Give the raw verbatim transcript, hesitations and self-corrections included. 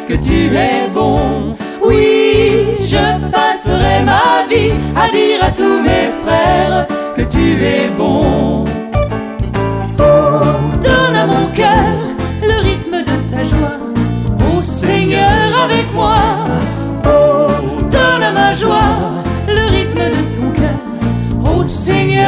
que tu es bon. Oui, je passerai ma vie à dire à tous mes frères que tu es bon. Oh, donne à mon cœur le rythme de ta joie, ô Seigneur avec moi. Oh, donne à ma joie le rythme de ton cœur, ô Seigneur.